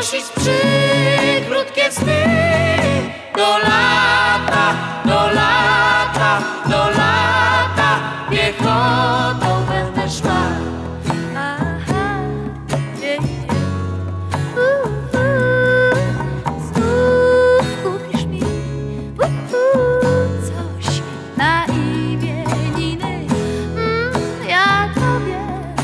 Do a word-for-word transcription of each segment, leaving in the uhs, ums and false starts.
nosić przykrótkie sny. Do lata, do lata, do lata piechotą będę szła. Aha, yeah, yeah. Uh, uh, znów kupisz mi uh, uh, coś na imieniny, mm, ja tobie.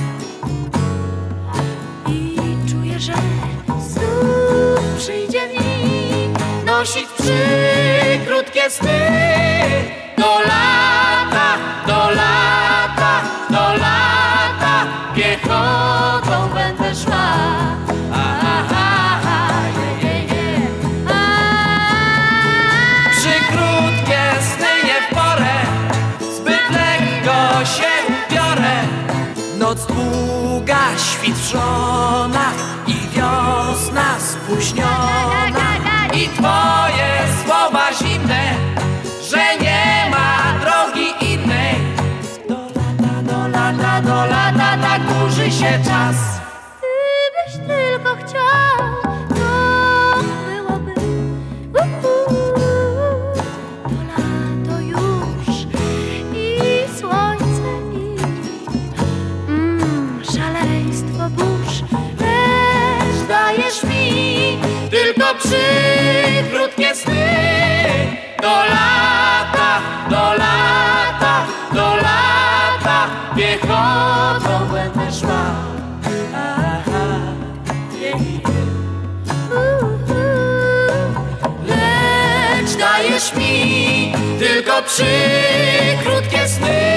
I czuję, że znów przyjdzie mi Nosić przykrótkie sny. Do lata, do lata, do lata piechotą będę szła. Przykrótkie sny nie w porę, zbyt lekko się ubiorę. Noc długa, świt wrzona i wiosna spóźniona. I twoje słowa zimne, że nie ma drogi innej. Do lata, do lata, do lata, tak dłuży się czas. Gdybyś tylko chciał, to byłoby uh, uh, to lato już i słońce i mm, szaleństwo burz. Lecz Dajesz mi tylko przykrótkie sny. Do lata, do lata, do lata piechotą będę szła. Aha, yeah, yeah. uh, uh, Lecz dajesz mi tylko przykrótkie sny.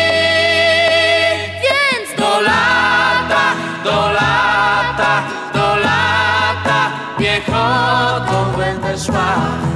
Więc Do lata, do lata, do lata piechotą będę szła.